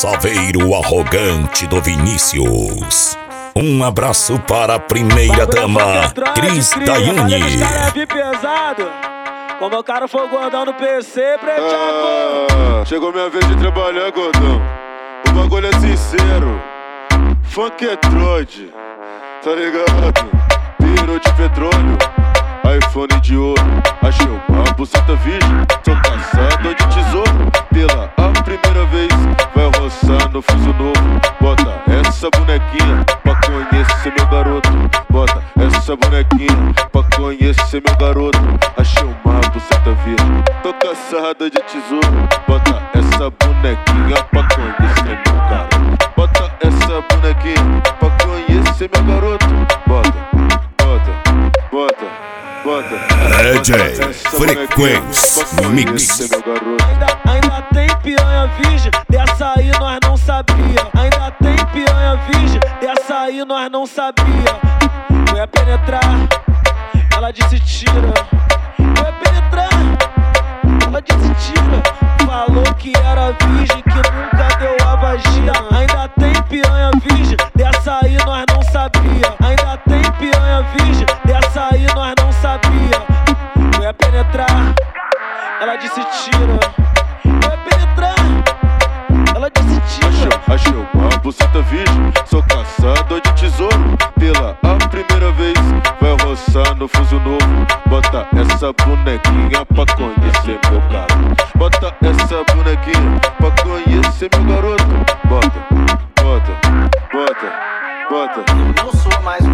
saveiro arrogante do Vinícius. Um abraço para a primeira dama, Cris Daiane. Como o cara foi gordão no PC, preteado. Chegou minha vez de trabalhar, gordão. O bagulho é sincero. Funk é troide, tá ligado? Piro de petróleo, iPhone de ouro. Achei uma buceta virgem, sou caçador de tesouro. Pela a primeira vez, vai roçar no fuso novo. Bota essa bonequinha pra conhecer meu garoto. Bota essa bonequinha pra conhecer meu garoto. Achei uma buceta virgem, tô caçador de tesouro. Bota essa bonequinha pra conhecer meu garoto. Bota essa bonequinha pra conhecer meu garoto. Bota. DJ Frequência Mix. Ainda tem piranha virgem, dessa aí nós não sabia. Ainda tem piranha virgem, dessa aí nós não sabia. Eu ia penetrar, ela disse tira. Eu ia penetrar, ela disse tira. Falou que era virgem, que nunca deu a vagina. Ainda tem piranha virgem, dessa aí nós não sabia. Ainda tem piranha virgem, dessa aí nós não sabia. Eu ia penetrar, ela disse tira. Eu ia penetrar, ela disse tira. Achei uma buceta virgem, sou caçador de tesouro. Pela a primeira vez, vai roçar no fuso novo. Bota essa bonequinha pra conhecer meu garoto. Bota essa bonequinha pra conhecer meu garoto. Bota. Não sou mais